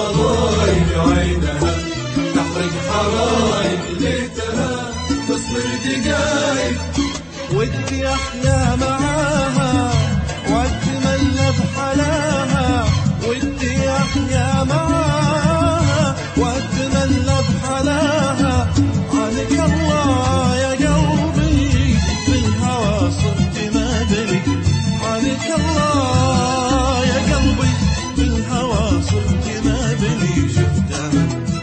الخلايق عينها تحرق حرايق ليتها تصبر دقايق ودي أحيا معاها وأتمنى بحلاها، ودي أحيا معاها وأتمنى بحلاها. عنك الله يا قلبي بالهوى صرت ما أدري، عنك الله يا قلبي بالهوى صرت ما أدري. شفتها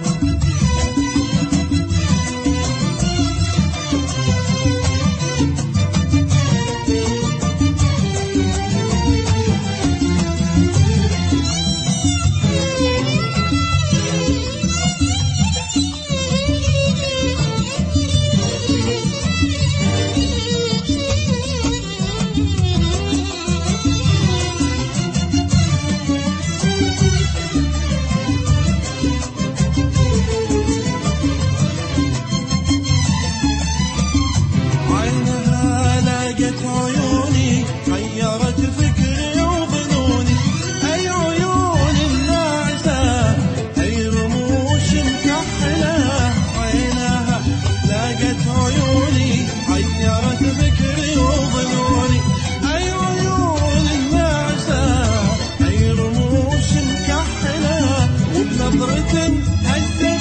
عيوني حيرت فكري وظنوني، أي عيون الناعسة أي رموش مكحلة. عينها لاقت عيوني حيرت فكري وظنوني، أي عيون الناعسة أي رموش مكحلة. وبنظرة هزت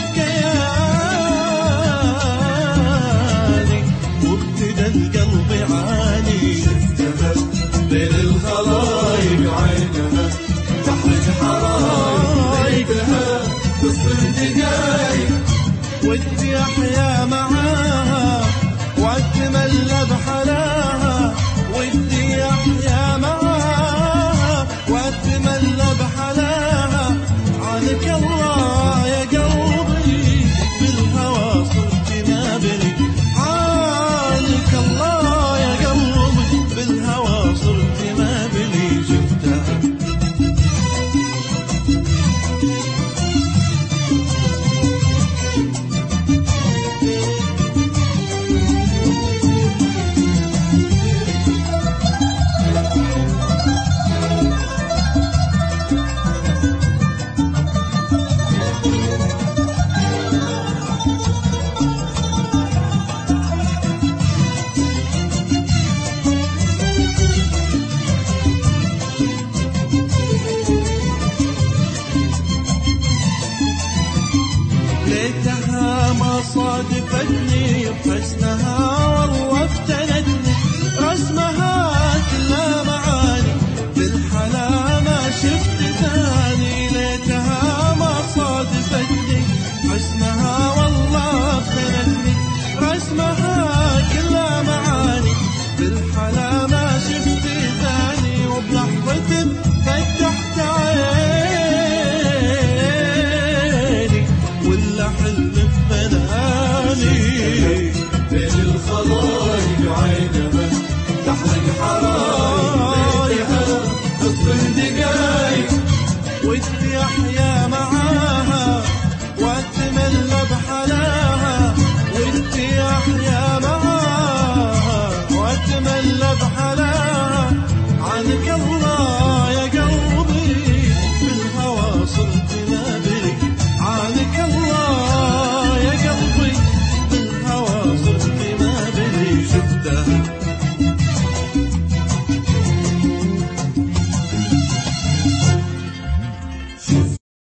كياني وابتدى القلب يعاني. شفتها بين الخلايق عينها تحرق حرايق ليتها تصبر دقايق ودي أحيا معاها وأتملى بحلاها، ودي أحيا معاها وأتملى بحلاها. عنك الله يا قلبي بالهوى صرت ما بلي، عنك الله يا قلبي بالهوى صرت ما بلي. شفتها ليتها ما صادفتني